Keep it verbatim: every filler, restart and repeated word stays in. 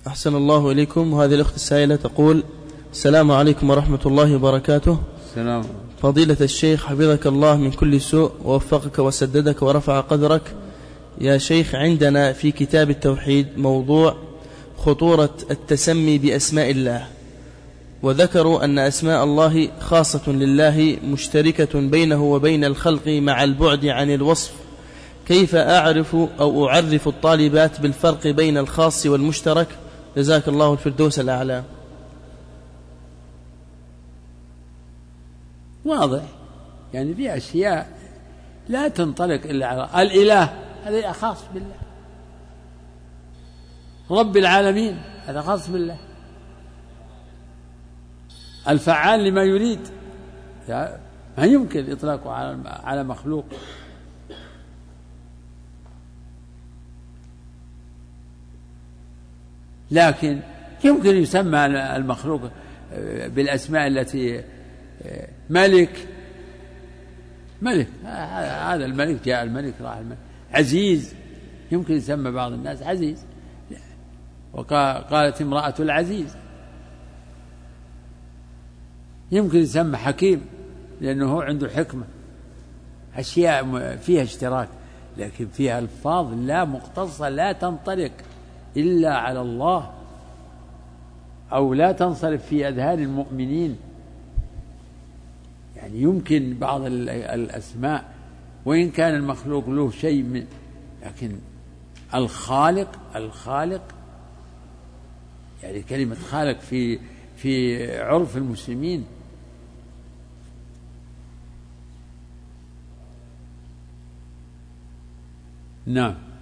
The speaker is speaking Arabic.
أحسن الله إليكم. وهذه الأخت السائلة تقول: السلام عليكم ورحمة الله وبركاته. السلام. فضيلة الشيخ حفظك الله من كل سوء ووفقك وسددك ورفع قدرك. يا شيخ، عندنا في كتاب التوحيد موضوع خطورة التسمي بأسماء الله، وذكروا أن أسماء الله خاصة لله مشتركة بينه وبين الخلق مع البعد عن الوصف. كيف أعرف أو أعرف الطالبات بالفرق بين الخاص والمشترك؟ جزاك الله الفردوس الأعلى. واضح، يعني في أشياء لا تنطلق إلا على الإله، هذا خاص بالله. رب العالمين هذا خاص بالله. الفعال لما يريد ما يمكن إطلاقه على مخلوق. لكن يمكن يسمى المخلوق بالأسماء التي ملك ملك هذا الملك جاء الملك راح الملك. عزيز يمكن يسمى بعض الناس عزيز. وقالت امرأة العزيز. يمكن يسمى حكيم لأنه هو عنده حكمة. أشياء فيها اشتراك، لكن فيها ألفاظ لا مختصة لا تنطلق إلا على الله، أو لا تنصرف في أذهان المؤمنين. يعني يمكن بعض الأسماء وإن كان المخلوق له شيء من، لكن الخالق الخالق يعني كلمة خالق في في عرف المسلمين نعم.